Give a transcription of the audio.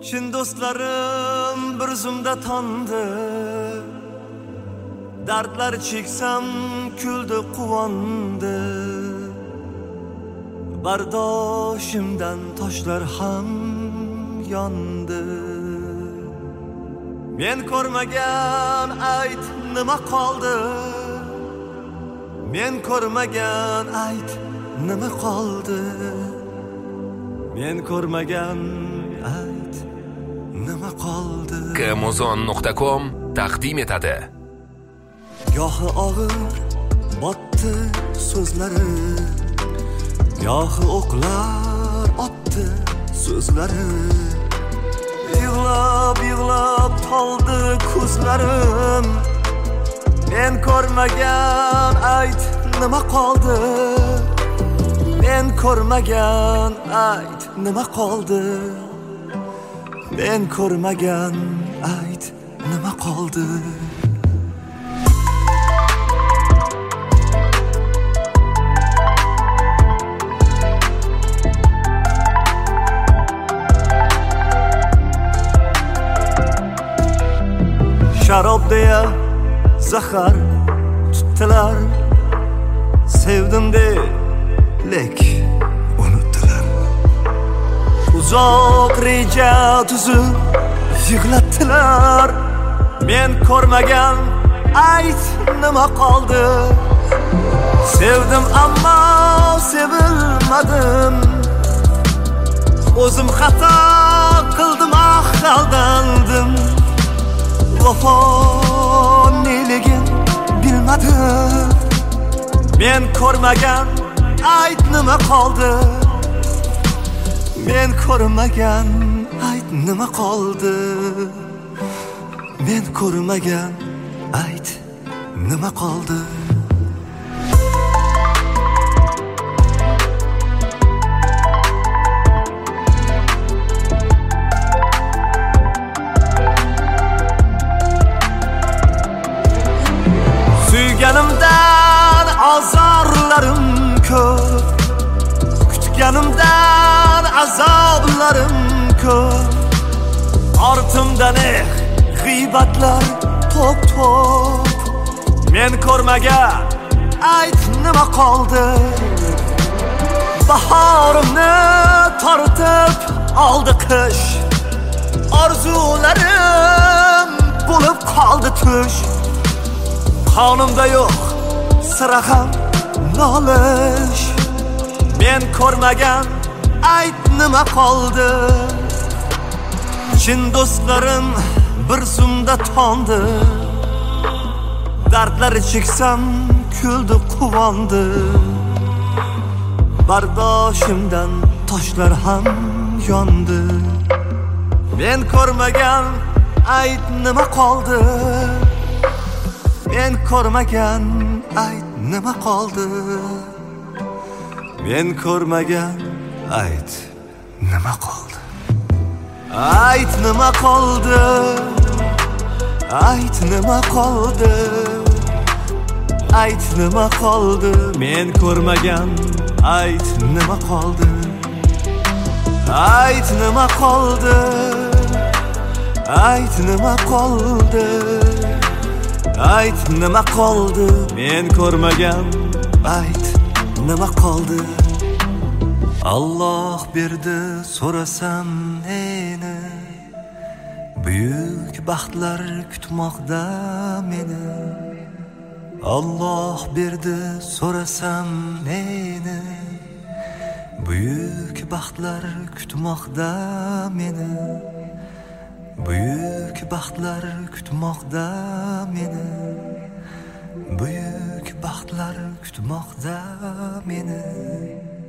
Chin do'stlarim bir zumda tondi, dardlar cheksam kuldi quvondi. Bardoshimdan toshlar ham yondi. Men ko'rmagan ayt nima qoldi? Men ko'rmagan ayt nima qoldi? Men ko'rmagan ayt nima qoldi? Kmozon.com taqdim etadi. Gohi og'ir botdi so'zlari, gohi o'qlar otdi so'zlari. Yig'lab toldi ko'zlarim. Men ko'rmagan ayt nima qoldi? Men ko'rmagan ayt nima qoldi? Men ko'rmagan ayt nima qoldi? Sharob deya zahar tutdilar, sevdim de lek unutdilar. Uzoq reja tuzib yig'latdilar. Men ko'rmagan ayt nima qoldi? Sevdim ammo sevilmadim. O'zim xato qildim, aldandim. Vafo neligin bilmadim. Men ko'rmagan ayt nima qoldi? Men ko'rmagan ayt nima qoldi? Men ko'rmagan ayt nima qoldi? Suyganimdan azorlarim ko'p, kutganimdan azoblarim ko'p. Ortimdan g'iybatlar to'p. Men ko'rmagan ayt nima qoldi? Bahorimni tortib oldi qish, orzularim bo'lib qoldi tush. Qonimda yo'q sira ham nolish. Men ko'rmagan ayt nima qoldi? Chin do'stlarim bir zumda tondi, dardlar cheksam kuldi quvondi. Bardoshimdan toshlar ham yondi. Men ko'rmagan ayt nima qoldi? Men ko'rmagan ayt nima qoldi? Men ko'rmagan ayt nima qoldi? Ayt nima qoldi? Ayt nima qoldi? Ayt nima qoldi? Men ko'rmagan ayt nima qoldi? Ayt nima qoldi? Ayt nima qoldi? Ayt nima qoldi? Men ko'rmagan ayt nima qoldi? Alloh berdi so'rasam neni, buyuk baxtlar kutmoqda meni. Alloh berdi so'rasam neni, buyuk baxtlar kutmoqda meni. Buyuk baxtlar kutmoqda meni. Buyuk baxtlar kutmoqda meni.